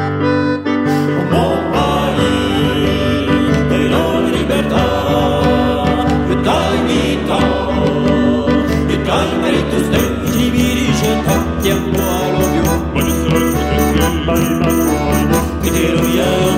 Mon pays est la libertà, e dai vita, e dai meritus denti virice tanti a cuore più. Ma ne sai che ti è la